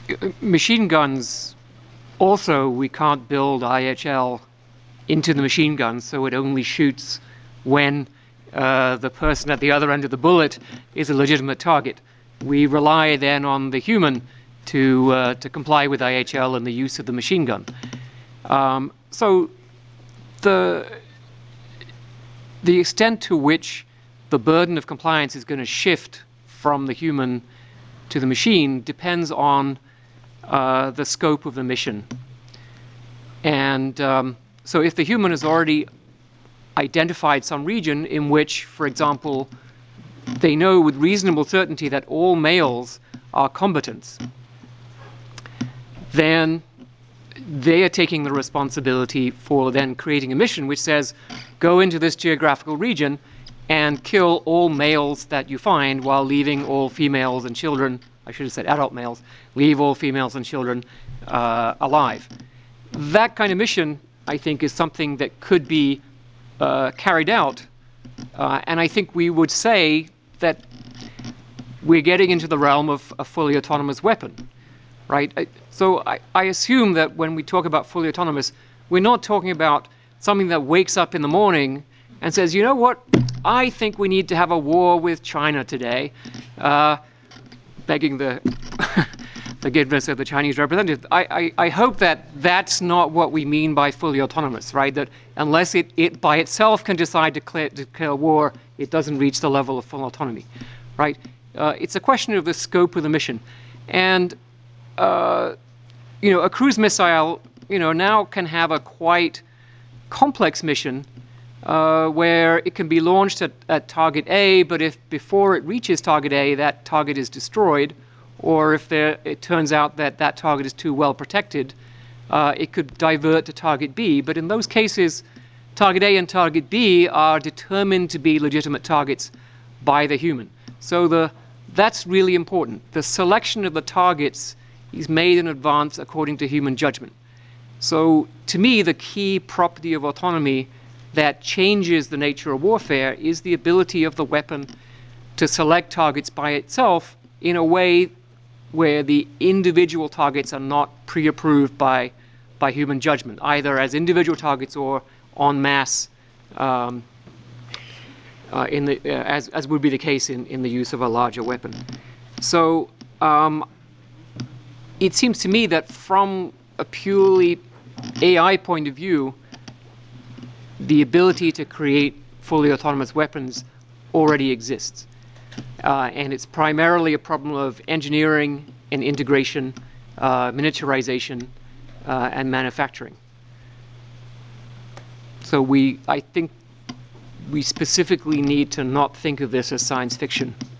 Machine guns, also, we can't build IHL into the machine gun, so it only shoots when the person at the other end of the bullet is a legitimate target. We rely then on the human to comply with IHL and the use of the machine gun. So the extent to which the burden of compliance is going to shift from the human to the machine depends on the scope of the mission. And so if the human has already identified some region in which, for example, they know with reasonable certainty that all males are combatants, then they are taking the responsibility for then creating a mission which says, go into this geographical region and kill all males that you find while leaving all females and children, I should have said adult males, leave all females and children alive. That kind of mission, I think, is something that could be carried out. And I think we would say that we're getting into the realm of a fully autonomous weapon, right? So I assume that when we talk about fully autonomous, we're not talking about something that wakes up in the morning and says, you know what, I think we need to have a war with China today, begging the forgiveness of the Chinese representative. I hope that that's not what we mean by fully autonomous, right? That unless it by itself can decide to declare war, it doesn't reach the level of full autonomy, right? It's a question of the scope of the mission. And a cruise missile, now can have a quite complex mission where it can be launched at target A, but if before it reaches target A, that target is destroyed, or if it turns out that that target is too well protected, it could divert to target B. But in those cases, target A and target B are determined to be legitimate targets by the human. So that's really important. The selection of the targets is made in advance according to human judgment. So to me, the key property of autonomy that changes the nature of warfare is the ability of the weapon to select targets by itself in a way where the individual targets are not pre-approved by human judgment, either as individual targets or en masse, as would be the case in the use of a larger weapon. So it seems to me that from a purely AI point of view, the ability to create fully autonomous weapons already exists. And it's primarily a problem of engineering and integration, miniaturization, and manufacturing. So I think we specifically need to not think of this as science fiction.